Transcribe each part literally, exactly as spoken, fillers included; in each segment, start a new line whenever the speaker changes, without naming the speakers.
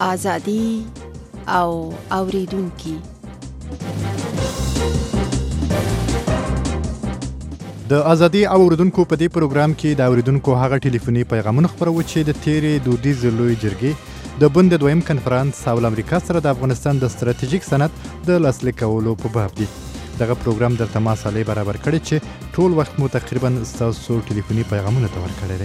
ازادي او اوریدونکي.
د ازادي او اوریدونکو په دې پروګرام کې د اوریدونکو هغه ټلیفوني پیغامونه خپرو چې د تیرې دودیز لوی جرګې د بند دویم کنفرانس او امریکا سره د افغانستان د ستراتیژیک سند د لاسلیک کولو په باب دي. دغه پروګرام درته ما صالح برابر کړی چې ټول وخت مو تقریبا ستاسو ټلیفوني پیغامونه ته ورکړی دی.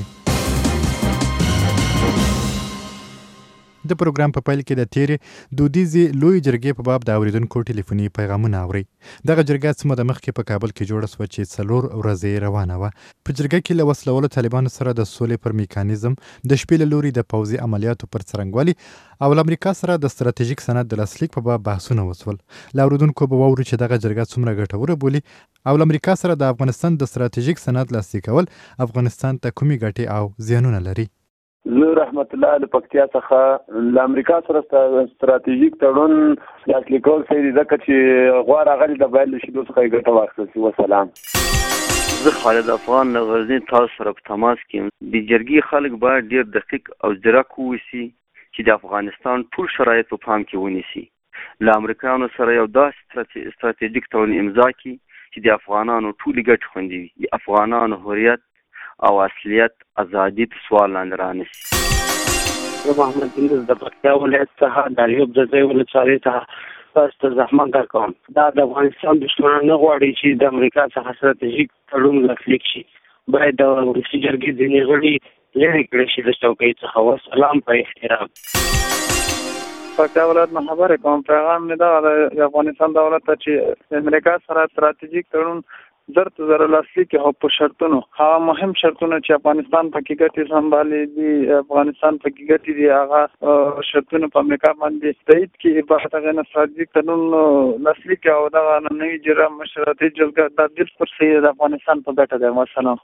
د پروګرام په پیل کې د تیرې دودیزې لوی جرګې په باب د اوریدونکو ټلیفوني پیغامونه اورئ. دغه جرګه څه موده مخکې په کابل کې جوړه شوه چې څلور ورځې روانه وه. په جرګه کې له وسلهوالو طالبانو سره د سولې پر میکانیزم، د شپې له لوري د پوځي عملیاتو پر څرنګوالي او له امریکا سره د ستراتیژیک سند د لاسلیک په باب بحثونه وشول. له اوریدونکو به واورو چې دغه جرګه څومره ګټوره بولي او له امریکا سره د افغانستان د ستراتیژیک سند لاسلیک کول افغانستان ته کومې ګټې او زیانونه لري.
زه رحمت الله له پکتیا څخه له امریکا سره ستراتیژیک تړون لاسلیک کول سوی ځکه چې غوره غلي د بایل له شیدو څخه یې ګټه واخیستل شي. وسلام.
زه خالد افغان له غزني تاسو سره په تماس کې یم. د جرګې خلک باید ډېر دقیق او ځیرک واوسي چې د افغانستان ټول شرایط په پام کې ونیسي. له امریکایانو سره یو داسې ستراتیژیک تړون امضا کړي چې د افغانانو ټولې ګټې خوندي وي، د افغانانو هویت او اصلیت ازادي په سوال لاندې رانیسي.
زه محمد دینز د پکتیا ولایت څخه د ایوب د ځای ولسوالۍ څخه تاسو ته زحمت درکوم. دا د افغانستان دښمنان نه غواړي چې د امریکا څخه ستراتیژیک تړون لاسلیک شي. باید د ولسي جرګې ځینې غړي لرې کړی شي د چوکۍ څخه. وسلام په احترام.
پکتیا ولایت نه خبرې کوم. پیغام مې دغه د افغانستان دولت ته چې د امریکا سره ستراتیژیک تړون زر ته زر لاسلیک او په شرطونو هغه مهم شرطونه چې افغانستان پکې ګټې سنبالي دي، افغانستان پکې ګټې دي، هغه شرطونه په امریکا باندې تایید کړي. بعد هغه نه ستراتیژیک تړون لاسلیک او دغه نوي جرا مشورتي جلګه د بالکل صحیح د افغانستان په ګټه ده. مثلا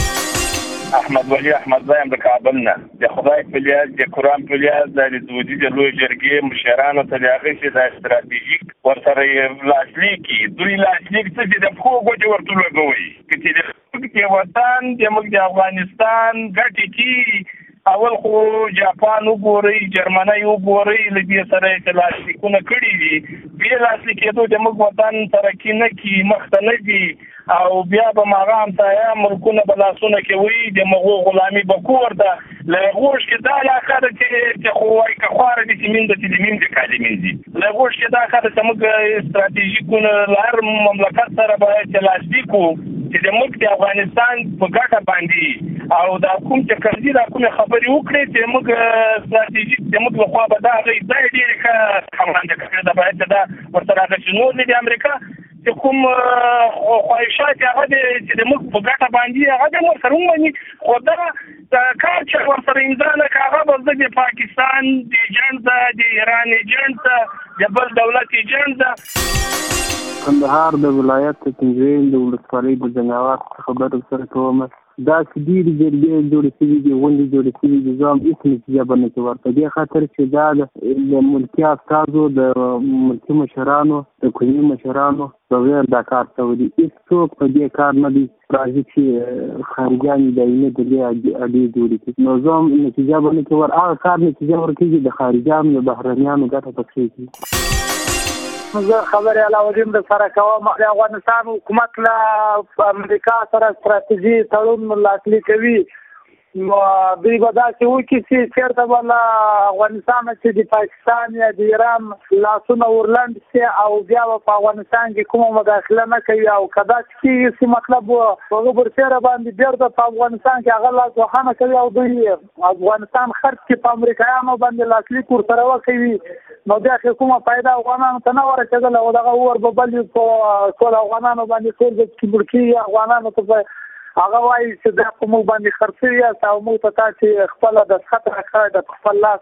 احمد ولی احمد زایم د کابل نه د خدای په لیاز د قرآن په لیاز د دودیز لوی جرګې مشرانو ته د هغې چې د ستراتیژیک ورسره یې لاسلیک کړي. دوی لاسلیک څه چې د پښو ګوتې ورته لګوئ که چې د موږ د وطن د موږ د افغانستان ګټې کړي. اول خو جاپان وګورئ، جرمنۍ وګورئ، له دې سره یې لاسلیکونه کړي دي. بې لاسلیکېدو د موږ وطن ترقي نه کړي، مخته نه ځي او بیا به هغه همسایه ملکونه به لاسونه کوي، د مغو غلامي به کور ده. له غوښ کې دا علاقه ده چې خو وایي که خواره دي چې مینځه چې د مینځې کالي مینځي. له غوښ کې دا ښه ده چې موږ ستراتیژیکونه له هر مملکت سره باید چې لاسلیک کړو چې د موږ د افغانستان په ګټه باندې او دا کوم چې کړي دا کومې خبرې وکړي چې موږ ستراتیژیک د موږ لخوا به دا هغې ځای ډېرې ښه خبرانده کړې ده. باید دا ورسره هغه چې نور نه د امریکا چې کوم خواهشات هغه دی چې د موږ په ګټه باندې هغه د ورسره ومني. خو دا کار چې ورسره امضا نه کړه هغه به زه د پاکستان د ایجنټ ده، د ایران ایجنټ ده، د بل دولت ایجنټ ده.
کندهار د ولایت تنظیم د ولسوالۍ د جناوات خبرو سره کوم. دا چې ډېرې جرګې جوړې شوي دي، غونډې جوړې شوي دي، زه هم هېڅ نتیجه به نه شي ورته. دې خاطر چې دا د ملکي استازو، د ملکي مشرانو، د کومي مشرانو بغیر دا کار شوی دی. هېڅوک په دې کار نه دی راځي چې خارجیان یې دایمي د دې اډې جوړې کړي. نو زه هم نتیجه به نه کړي. هغه کار نتیجه ورکوي د خارجیانو د بهرنیانو ګټه پکې کړي.
زه خبرې علاوالدین در سره کوم. د افغانستان حکومت له امریکا سره ستراتیژي تړون لاسلیک کوي، نو دوی به داسې وکړي چې چېرته به له افغانستانه چې د پاکستان یا د ایران لاسونه ورلنډ شي او بیا به په افغانستان کې کومه مداخله نه کوي. او که داسې کېږي چې مطلب هغه برسېره باندې بېرته په افغانستان کې هغه لاس وهنه کوي او دوی افغانستان خرڅ کړي په امریکایانو باندې لاسلیک ورسره وکوي، نو بیا کې کومه فایده افغانانو ته نه ورسېدله او دغه اور به بل وي په ټول افغانانو باندې ټول چې مړ کېږي افغانانو ته به هغه وایي چې دا په موږ باندې خرڅ شوي یاست او موږ ته تاسې خپله دستخط راکړی د خپل لاس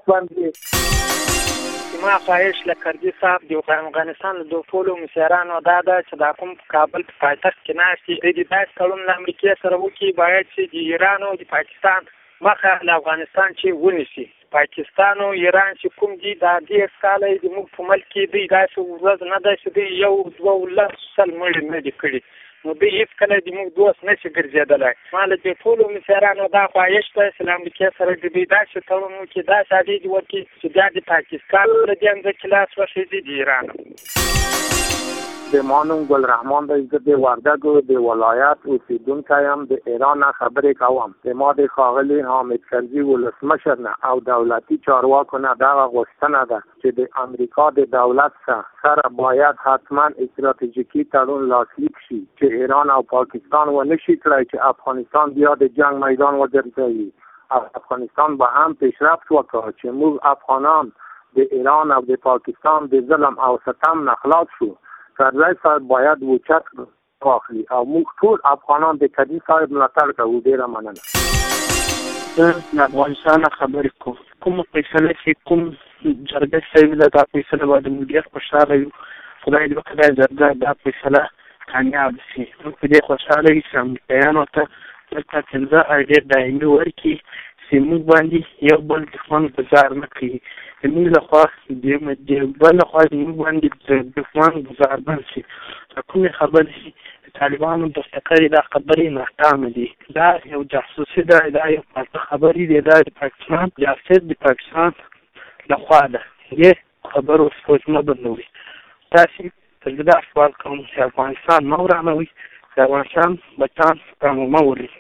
باندې.
ما خواهش له کرزي صاحب د افغانستان د دوه ټولو مشرانو دا ده چې دا کوم کابل په پایتخت کې ناست دي، دوی باید تړون له امریکې سره وکړي، باید چې د ایران او د پاکستان مخه له افغانستان چې ونیسي. پاکستان او ایران چې کوم دي دا ډېر کاله د موږ په ملک کې دوی داسې ورځ نه ده چې دوی یو دوه ولس سل مړي نه دي کړي. نو دوی هېڅکله زموږ دوست نشي ګرځېدلی. ما له دې ټولو مشرانو دا خواهش ده چې له امریکې سره د دوی داسې تړون وکړي، داسې عدې دې وکړي چې بیا د پاکستان له دې ځمکې لاس وخېږي، د ایران.
د مانم ګل رحمان د عزت وردګو د ولایت اوسیدونکی یم، د ایران نه خبرې کوم. د ما د ښاغلي حامد کرزي ولسمشر نه او دولتي چارواکو نه دغه غوښتنه ده چې د امریکا د دولت سره باید حتما استراتیژیکي تړون لاسلیک شي چې ایران او پاکستان ونه شي کړی چې افغانستان بیا د جنگ میدان وګرځوي او افغانستان به هم پیشرفت وکړي چې موږ افغانان د ایران او د پاکستان د ظلم او ستم نه خلاص شو. کرزی صاحب باید وچت واخلي او موږ ټول افغانان د کرزي صاحب ملاتړ کوو. ډیره مننه.
زه د افغانستان خبرې کوم. کومه فیصله چې کوم جرګه صاحب ده دا فیصله باندې موږ ډېر خوشحاله یو. خدای دې وکړي جرګه دا فیصله کامیاب شي. موږ په دې خوشحاله یو چې امریکایانو ته دلته پنځه ډېر دایمي ورکړي چې موږ باندې یو بل دښمن ګزار نه کړي. زموږ لخوا د بل لخوا زموږ باندې دښمن ګزار بند شي. کومې خبرې چې طالبانو درته کړي دا خبرې ناکامه دي. دا یو جاسوسي ده، دا یو پاته خبرې دي، دا د پاکستان جاسوس د پاکستان لخوا ده. دې خبرو سوچ مه بندوئ. تاسې تر دا سوال کوم چې افغانستان مه ورانوئ، د افغانستان بچان ته مو مه ورئ.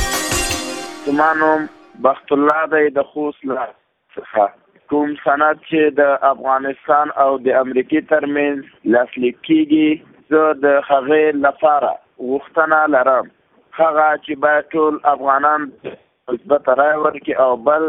زما نوم بخت الله دی د خوست له څخه. کوم سند چې د افغانستان او د امریکې ترمنځ لاسلیک کیږي، زه د هغې لپاره غوښتنه لرم هغه چې باید ټول افغانان مثبته رایه ورکړي او بل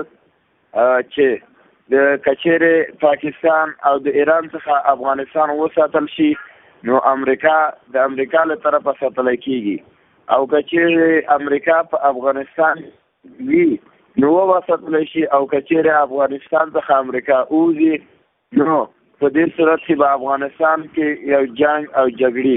چې د کچېرې پاکستان او د ایران څخه افغانستان وساتل شي نو امریکا د امریکا له طرفه ساتلی کیږي او کچېرې امریکا په افغانستان وي نو وساتلی شي او کچېرې افغانستان څخه امریکا اوځي نو په دې صورت کې به افغانستان کې یو جنگ او جګړې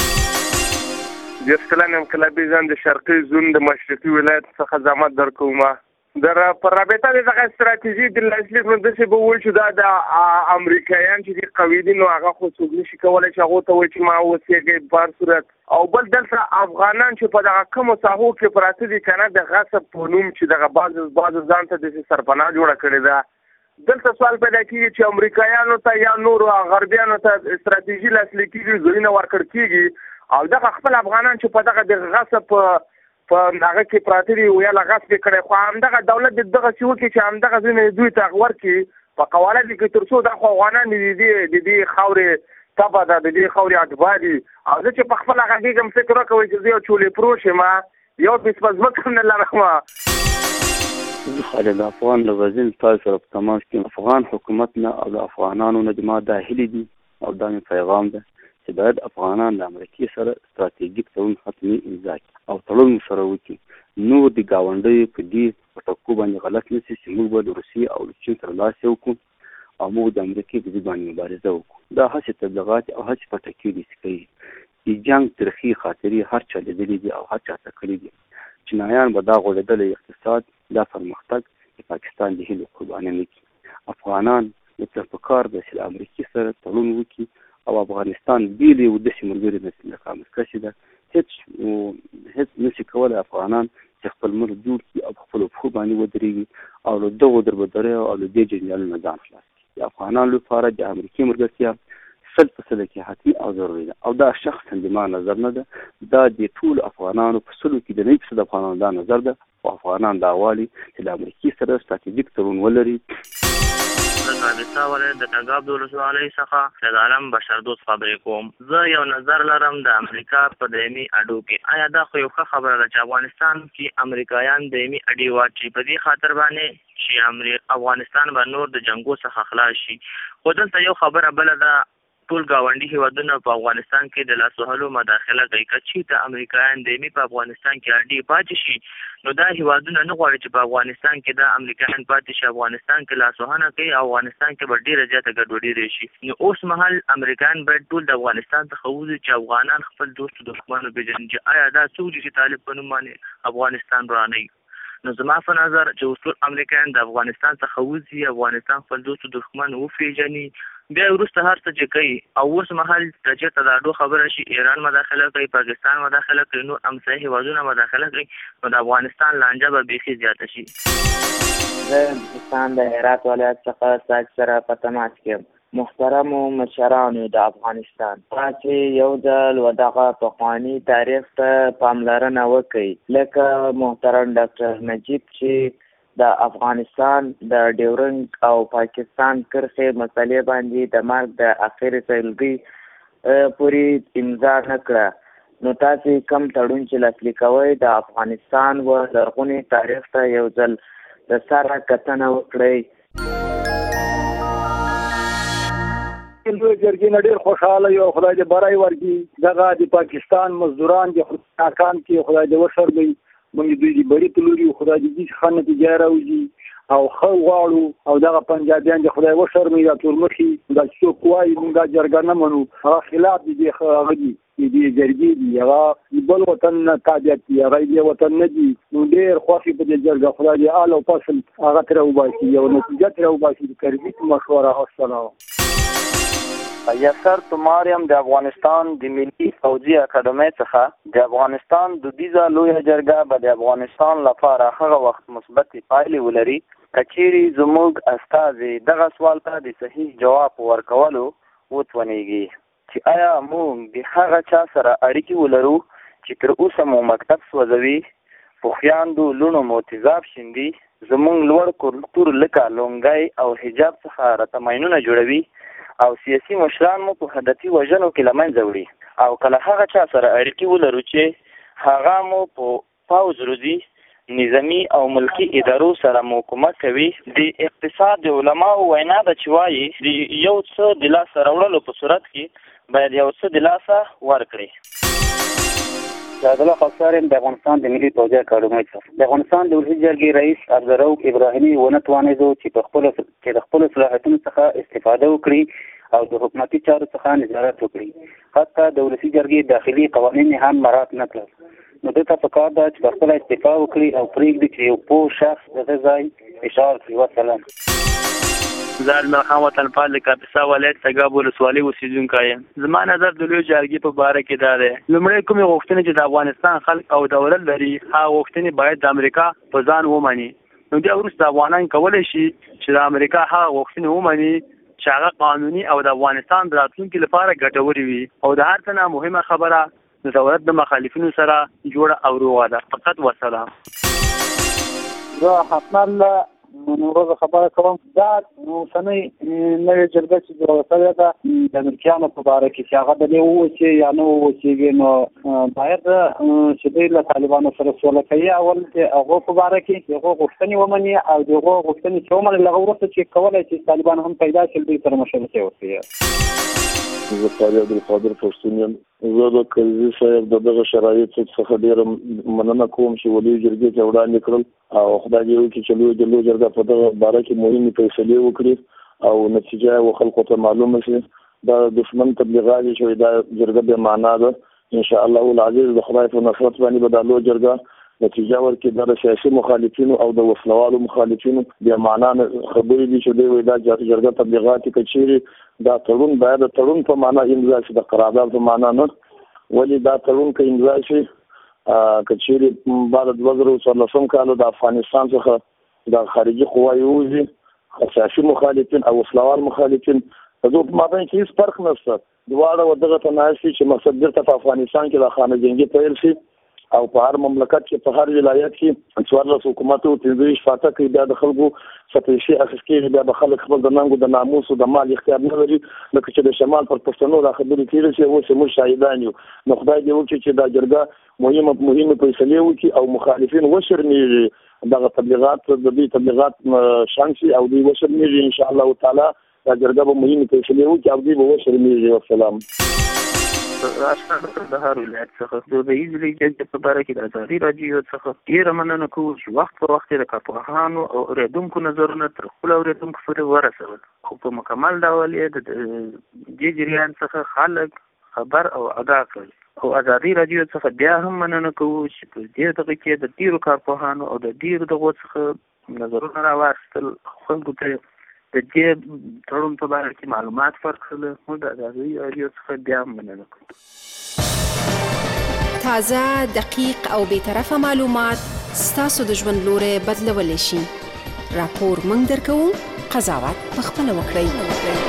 وي.
دیرش کلن انقلابي ځان د شرقي زون د مشرقي ولایت څخه زحمت درکومه. در پر رابطه د دغه استراتیژي د لاسلیک نو داسې به وویل چې دا د امریکایان چې دي قوي دي نو هغه خو څوک نشي کولی چې هغو ته وایي چې ما اوسېږئ په هر صورت. او بل دلته افغانان چې په دغه کمو ساحو کې پراته دي که نه د غصب په نوم چې دغه بعض بعضو ځان ته داسې سرپناه جوړه کړې ده. دلته سوال پیدا کېږي چې امریکایانو ته یا نورو غربیانو ته استراتیژي لاسلیک کېږي، ځایونه ورکړ کېږي او دغه خپل افغانان چې په دغه د غصب په په هغه کې پراته دي یا له غصب یې کړی، خو همدغه دولت د دغه څه وکړي چې همدغه ځایونه دوی ته ورکړي په قواله دي کې تر څو دا خو افغانان د دې د دې خاورې تبه ده، د دې خاورې اتباع دي. او زه چې په خپله غږېږم فکر وکوئ چې زه یو چولې پروش یم، یو پیس په ځمکه هم نه لرم.
زه خالد افغان له غزني تاسو سره په تماس کې افغان حکومت نه او د افغانانو نه زما دا هیلې دي او دا مې پیغام ده چې باید افغانان د امریکې سره ستراتیژیک تړون حتمي امضا کړي او تړون سره وکړي. نور د ګاونډیو په دې په ټکو باندې غلط نه شي چې موږ به د روسیې او د چین سره لاس یو کړو او موږ د امریکې په دې باندې مبارزه وکړو. دا هسې تبلیغات او هسې پټکي دي چې کوي. د جنګ ترخي خاطرې هر چا لیدلي دي او هر چا ته کړي دي. چینایان به دا غوړېدلی اقتصاد، دا پرمختګ د پاکستان د هیلو قرباني نه کړي. افغانان ورته پکار ده چې د امریکې سره تړون وکړي او افغانستان بیل یو داسې ملګري نه شي لکه امریکا چې ده. هېڅ هېڅ نشي کولی افغانان چې خپل ملک جوړ کړي او په خپلو پښو باندې ودرېږي او له دغو دربدریو او له دې جنجالونو ځان خلاص کړي. د افغانانو لپاره د امریکې ملګرتیا سل په سله کې حتمي او ضروري ده او دا شخصا د ما نظر نه ده، دا د ټولو افغانانو په سلو کې د نوي فیصد افغانانو دا نظر ده او افغانان دا غواړي چې د امریکې سره ستراتیژیک تړون ولري.
د کاپیسا ولایت د تګاب د ولسوالۍ څخه شهید عالم بشردوست خبرې کوم. زه یو نظر لرم د امریکا په دایمي اډو کې. آیا دا خو یو ښه خبره ده چې افغانستان کې امریکایان دایمي اډې واچي په دې خاطر باندې چې افغانستان به نور د جنګو څخه خلاص شي. خو دلته یو خبره بله ده، ټول ګاونډي هیوادونه په افغانستان کې د لاسو وهلو مداخله کوي. که چېرته امریکایان دایمي په افغانستان کې اډې پاتې شي نو دا هیوادونه نه غواړي چې په افغانستان کې دا امریکایان پاتې شي، افغانستان کې لاسوهنه کوي او افغانستان کې به ډېره زیاته ګډوډي راشي. نو اوس مهال امریکایان باید ټول د افغانستان څخه وځي چې افغانان خپل دوست او دښمن وپېژني چې آیا دا څوک دي چې طالب په نوم باندې افغانستان ورانوي. نو زما په نظر چې اوس ټول امریکایان د افغانستان څخه وځي، افغانستان خپل دوست او دښمن وپېژني بیا وروسته هر څه چې کوي او اوس مهال چېرته د اډو خبره شي ایران مداخله کوي، پاکستان مداخله کوي، نور همسایه هېوادونه مداخله کوي، نو د افغانستان لانجه به بیخي زیاته شي.
زه د پاکستان د هرات ولایت څخه ساج سره په تماس کې یم. محترمو مشرانو د افغانستان، تاسې یو ځل و دغه پخواني تاریخ ته پاملرنه وکړئ، لکه محترم ډاکټر نجیب چې د افغانستان د ډیورنډ او پاکستان کرښې مسلې باندې د مرګ د اخرې سلګۍ پورې امضا نه کړه، نو تاسې کم تړون چې لاسلیک کوئ د افغانستان و لرغوني تاریخ ته یو ځل د سره کتنه وکړئ.
لوی جرګې نه ډېر خوشحاله یو، خدای دې بری ورکړي. دغه د پاکستان مزدوران دي ناکام کړي، خدای دې وشرموي. موږ دوی دې بري تلوري، خدای دې دې ښه نتیجه راوځي او ښه غواړو. او دغه پنجابیان دې خدای وشرموي، دا تورمخي دا څوک وایي موږ دا جرګه نه منو، هغه خلاف دي هغه دي دې جرګې دي، هغه بل وطن نه تابع دي، هغه دې وطن نه دي. نو ډېر خوښ په دې جرګه، خدای دې اعلی او فصل هغه ترې وباسي، یو نتیجه ترې وباسي د کربي مشوره. السلام.
یاسر تماریم د افغانستان د ملي پوځي اکاډمۍ څخه د افغانستان دودیزه لویه جرګه به د افغانستان لپاره هغه وخت مثبتې پایلې ولري که چیرې زموږ استازي دغه سوال ته د صحیح جواب ورکولو وتوانیږي چې آیا موږ د هغه چا سره اړیکې ولرو چې تر اوسه مو مکتب سوځوي، په خویندو لوڼو مو تیزاب شیندي، زموږ لوړ کلتور لکه لونګۍ او حجاب څخه راته ماینونه جوړوي او سیاسي مشران مو په هدفي وژنو کې له منځه وړي، او کله هغه چا سره اړیکې ولرو چې هغه مو په پوځ روزي، نظامي او ملکي ادارو سره مو کومک کوي. د اقتصاد د علماو وینا ده چې وایي د یو څه د لاسه راوړلو په صورت کې باید یو څه د لاسه ورکړي.
عبدالله خاکساریم د افغانستان د ملي پوځي اکاډمۍ څخه. د افغانستان د ولسي جرګې رئیس عبدالرؤف ابراهیمي ونه توانېدو چې په خپلو چې د خپلو صلاحیتونو څخه استفاده وکړي او د حکومتي چارو څخه نظارت وکړي، حتی د ولسي جرګې داخلي قوانین هم مراعات نه کړل. نو ده ته پکار ده چې په خپله استعفا وکړي او پرېږدي چې یو پوه شخص د ده ځای اشاره کړي. وسلام.
زه المرحم وطنپال د کاپیسا ولایت تګاب ولسوالۍ اوسېدونکی یم. زما نظر د لویې جرګې په باره کې دا دی، لومړی کومې غوښتنې چې د افغانستان خلک او دولت لري هغه غوښتنې باید د امریکا په ځان ومني. نو بیا وروسته افغانان کولی شي چې د امریکا هغه غوښتنې ومني چې هغه قانوني او د افغانستان د راتلونکي لپاره ګټورې وي. او د هر څه نه مهمه خبره د دولت د مخالفینو سره جوړه او روغه ده. فقط وسلام.
زه حتما نوروز خبره کوم، دا اوسنۍ نوې جرګه چې جوړه شوې ده د امریکایانو په باره کې چې هغه د دې ووځي یا نه ووځي، نو باید چې دوی له طالبانو سره سوله کوي، اول د هغو په باره کې د هغو غوښتنې ومني او د هغو غوښتنې چې ومني له هغه وروسته چې کولی شي طالبان هم پیدا شي دوی سره مشورتې وکړي.
زه قاري عبدالقادر پښتون یم. زه د کرزي صاحب د دغه شرایطو څخه ډېره مننه کوم چې ولي جرګې ته وړاندې کړل او خدای دې وکړي چې لویه د لویه جرګه په دغه باره کې مهمې فیصلې وکړي او نتیجه یې خلکو ته معلومه شي. دا دښمن تبلیغات چې دا جرګه بې معنا ده، انشاءالله العزیز د خدای په نصرت باندې به دا لویه جرګه نتیجه ورکړي. دا د سیاسي مخالفینو او د وسلوالو مخالفینو بې معنا خبرې دي چې دوی وایي دا جرګه تبلیغات دي. که چیرې دا تړون باید د تړون په معنا امضا شي، د قرارداد په معنا نه. ولې دا تړون که امضا شي، که چیرې بعد دوه زره څوارلسم کال د افغانستان څخه د خارجي قواوې ووځي، سیاسي مخالفین او وسلوال مخالفین، په دغو په مابین کې هېڅ فرق نشته. دواړه ودغه ته ناست دي چې مقصد بېرته په افغانستان کې د خانه جنګي پیل شي او په هر مملکت کې په هر ولایت کې څوارلس حکومتو پنځه ویشت فاته کوي، بیا د خلکو څه پیسې اخیست کېږي، بیا د خلک خپل د ننګو د ناموسو د مال اختیار نه لري. لکه چې د شمال پر پښتنو دا خبرې تېرې شوې، اوس یې موږ شاهدان یو. نو خدای دې وکړي چې دا جرګه مهمه مهمې فیصلې وکړي او مخالفین وشرمېږي، دغه تبلیغات د دوی تبلیغات شنډ شي او دوی وشرمېږي. انشاءالله تعالی دا جرګه به مهمې فیصلې وکړي او دوی به وشرمېږي. والسلام.
د هر ولایت څخه د رئیس جرګې په باره کې د ازادي راډیو څخه ډېره مننه کوو چې وخت په وخت د کارپوهانو او اورېدونکو نظرونه تر خپلو اورېدونکو پورې ورسول، خو په مکمل ډول یې د دې جریان څخه خلک خبر او آګاه کړل. او ازادي راډیو څخه بیا هم مننه کوو چې په دې دغه کې د ډېرو کارپوهانو او د ډېرو دغو څخه نظرونه راواخیستل، خلکو ته
د دې تړون په باره کې معلومات ورکړل. موږ د ازادۍ راډیو څخه بیا هم مننه کوو.
تازه، دقیق او بیطرفه معلومات ستاسو د ژوند لوري بدلولی شي. راپور موږ درکوو، قضاوت پخپله وکړئ.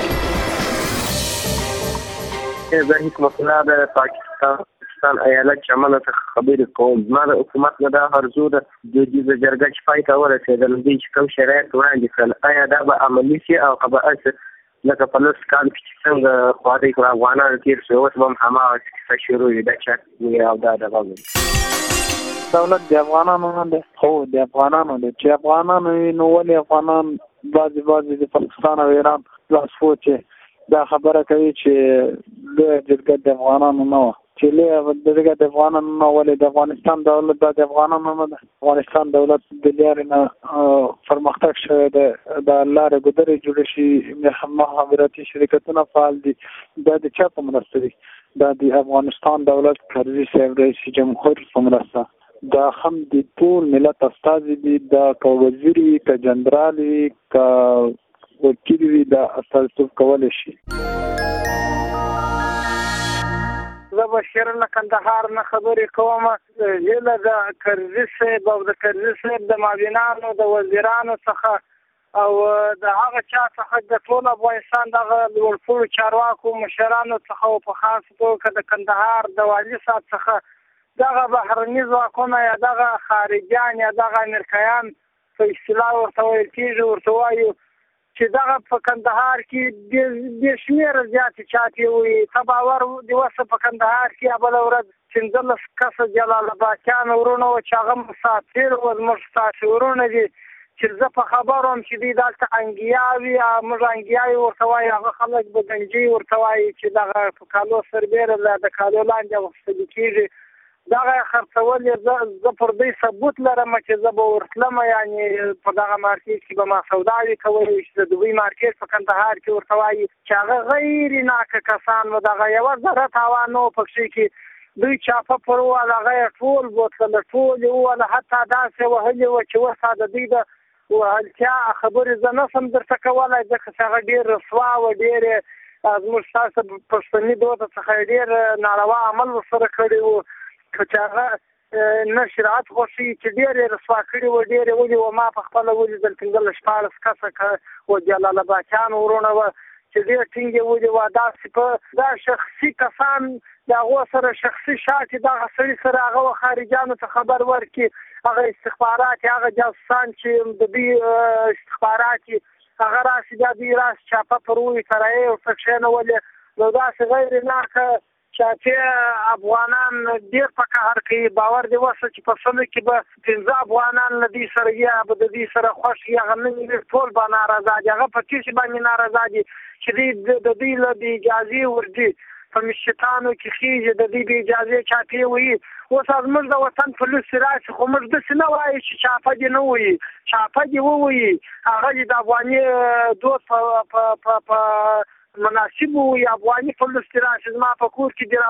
زه حکمت الله د پاکستان ایالت چمنه څخه خبرې کوم. زما د حکومت نه دا هرزو ده دودیزه جرګه چې پای ته ورسېدل، دوی چې کوم شرایط وړاندې کړل، آیا دا به عملي شي او که به هسې لکه په لس کال کې چې څنګه خوارۍ کړه افغانانو تېر شوي، اوس به هم هماغه کیسه شروع وي. دا چک وي او دا دغه وي.
دولت د افغانانو نه دی. هو د افغانانو دی. چې افغانانو وي نو ولې افغانان بعضې بعضې د پاکستان او ایران لاسپوڅې دا خبره کوي چې لویه جرګه د افغانانو نه وه، چې لویه جرګه د افغانانو نه ولې د افغانستان دولت دا د افغانانو نه ده. افغانستان دولت د لارې نه پرمختګ شوی دی، د لارې ګودرې جوړې شي، مخابراتي شرکتونه فعال دي. دا د چا په مرسته دي؟ دا د افغانستان دولت کرزي صاحب رئیس جمهور په مرسته. دا هم د ټول ملت استازي دي، دا که وزیر وي، که جنرال وي، که وکیل وي، دا استازیتوب کولی شي.
زه بشیر له کندهار نه خبرې کوم. هیله د کرزي صاحب او د کرزي صاحب د معاونانو د وزیرانو څخه او د هغه چا څخه د ټول افغانستان دغه لوړپوړو چارواکو مشرانو څخه او په خاص توګه د کندهار د والي صاحب څخه دغه بهرني ځواکونه یا دغه خارجیان یا دغه امریکایان په اصطلاح ورته ویل کېږي، ورته وایو چې دغه په کندهار کې بې شمېره زیاتې چاپې وي. ته باور دې وسه په کندهار کې بله ورځ پنځلس کسه جلال آبادیان ورونه وو چې هغه مسافر وو، زموږ ستاسې ورونه دي چې زه په خبر وم چې دوی دلته انګیاوي، موږ انګیاوي ورته وایي، هغه خلک بدنجي ورته وایي چې دغه په کالو سربیره د کالو لاندې اغوستل کېږي. دغه خرڅول زه پر دوی ثبوت لرم چې زه به ورتلم، یعنې په دغه مارکېټ کې به ما سوداوې کولې چې د دوی مارکېټ په کندهار کې ورته وایي چې هغه غیر ناکه کسان و، دغه یوه ذره تاوان نه و پکښې کې دوی چاپه پر ووهل، هغه یې ټول بوتله ټول یې ووهله، حتی داسې وهلې وه چې اوس د دوی د وهلتیا خبرې زه نه شم درته کولی، ځکه چې هغه ډېر رسوا وه، ډېرې زموږ ستاسو پښتني دود څخه ډېر ناروا عمل ورسره کړی و، چې هغه نه شرعت خوښوي، چې ډېر یې رسوا کړي وو، ډېر یې ولي وه. ما په خپله ولیدل پنځلس شپاړس کسه و جلال آبادیان ورونه وه چې ډېر ټینګ یې ولي وه. داسې په دا شخصي کسان د هغو سره شخصي شاتې دغه سړي سره هغه و خارجیانو ته خبر ورکړي، هغه استخبارات هغه جاسوسان چې د دوی استخبارات هغه راشي بیا دوی راشي چاپه پر ووي کرایې ورته کښېنولې. نو داسې غیر ناکه چې افغانان ډېر په قهر کوي. باور دې وسه چې په سلو کې به پنځه افغانان له دوی سره یا به د دوی سره خوښ وي، هغه نه وي، ټول به نارضا دي. هغه په څه باندې نارضا دي چې دوی د دوی له بې اجازې ورځي، په مسجدانو کې خېږي، د دوی بې اجازې چاپې وایي. اوس زموږ د وطن په لوڅې راشي، خو موږ داسې نه وایو چې چاپه دې نه وایي، چاپه دې ووایي، هغه دې د افغاني دود په مناسب وي، افغاني په لوڅې راشي، زما په کور کې دې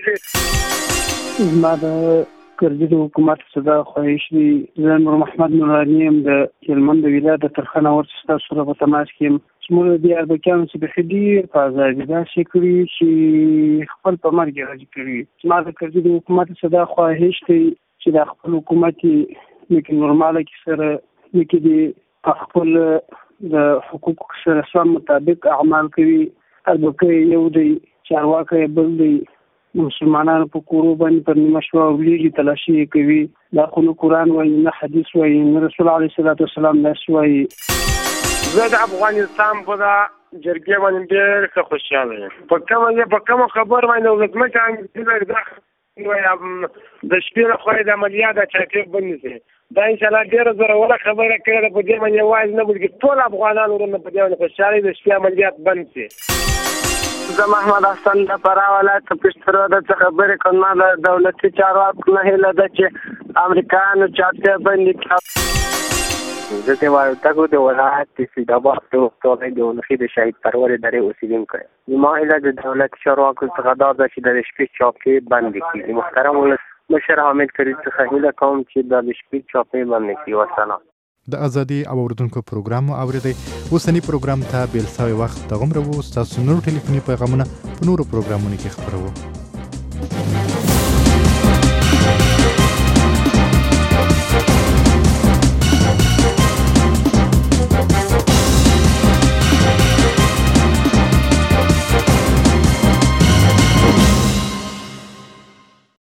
راولېږي.
زما د کرزي د حکومت څخه خواهش دی، زه نور محمد نوراني یم د هلمند د ولایت د ترخانه ورڅ ستاسو سره په تماس کې یم. زموږ د اربکیانو چې بیخي ډېر په ازادي داسې کړي چې خپل په مرګ یې راضي کړي. زما د کرزي د حکومت څخه خواهش دی چې د خپل حکومت یې لکه نورماله کې سره لکه د خپل د حقوقو سره سم مطابق اعمال کوي. اربکی یو دی، چارواکی بل دی، مسلمانانو په کورو باندې پر نیمه شپه ولیږي، تلاشي یې کوي. دا خو نه قرآن وایي، نه حدیث وایي، نه رسول علیه الصلاة والسلام داسې وایي.
زه د افغانستان په دا جرګې باندې ډېر ښه خوشحاله یم. په کومه په کومه خبر باندې ولسمشر انګلیسي د شپې له خوا یې د عملیات د چاپېر بند شي. دا انشاءالله ډېره زوروره خبره کړې ده. په دې باندې یوازې نه بلکې ټول افغانان ورونه په دې باندې خوشحاله د شپې عملیات بند شي.
زه محمد حسن د فراه ولایت پشترو د څه خبرې کوم. ما د دولتي چارواکو نه هیله ده چې امریکایانو چاپېر بندي کړي.
زه د وردګو د ولایت د سیدآباد د ولسوالۍ د ولخي د شهید پرورې درې اوسېدونکی یم. زما هیله د دولتي چارواکو څخه دا ده چې د شپې چاپې بندې کړي. محترم ولسمشر حامد کرزي څخه هیله کوم چې د شپې چاپې بندې کړي. وسلام.
د ازادي او اوریدونکو پروګرام مو اوریدئ. اوسنی پروګرام ته بیل سوی وخت دغومره و. ستاسو نور ټلیفوني پیغامونه په نورو پروګرامونو کې خپروو.